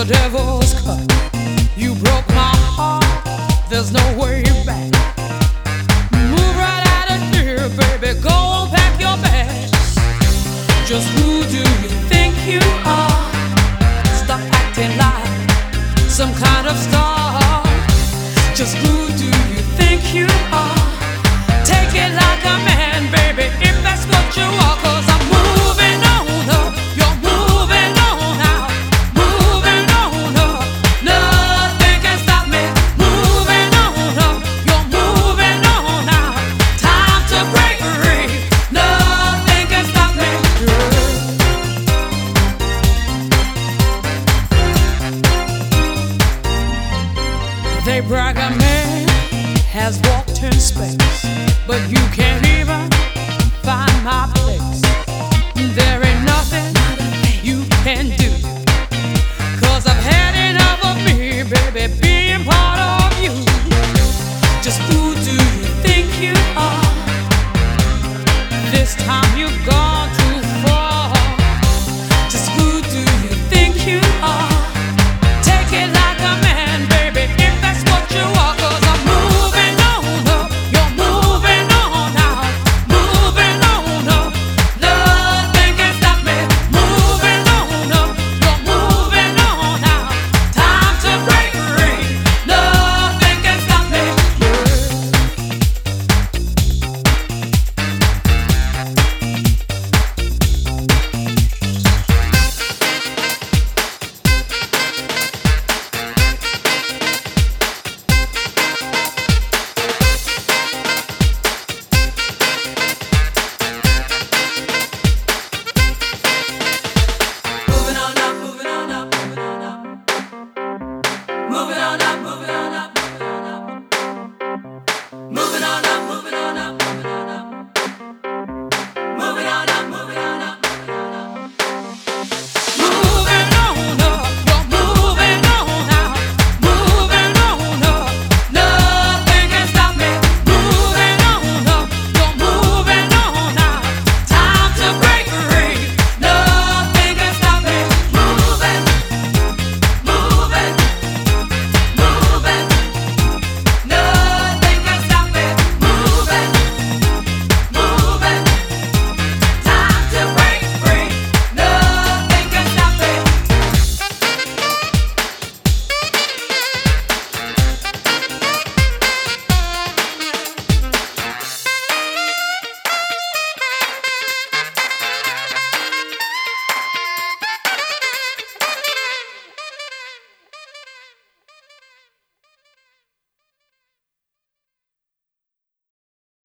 devil's cut. You broke my heart, there's no way back. Move right out of here, baby, go pack your bags. Just who do you think you are? Stop acting like some kind of star. Just who do you think you are? Take it like a man, baby, if that's what you are. 'Cause I'm moving on up, you're moving on out, moving on up, nothing can stop me. Moving on up, you're moving on out, time to break free, nothing can stop me. They brag a man has walked in space, but you can't even find my place. There ain't nothing you can do, 'cause I've had enough of me, baby, being part of you. Just who do you think you are? This time you've gone too far. Just who do you think you are? Take it like a man, baby, if that's what you are. 'Cause I'm moving on up, you're moving on out, moving on up, nothing can stop me. Moving on up, you're moving on out, time to break free, nothing can stop me. Moving on up, moving on up, moving on up, moving on up, moving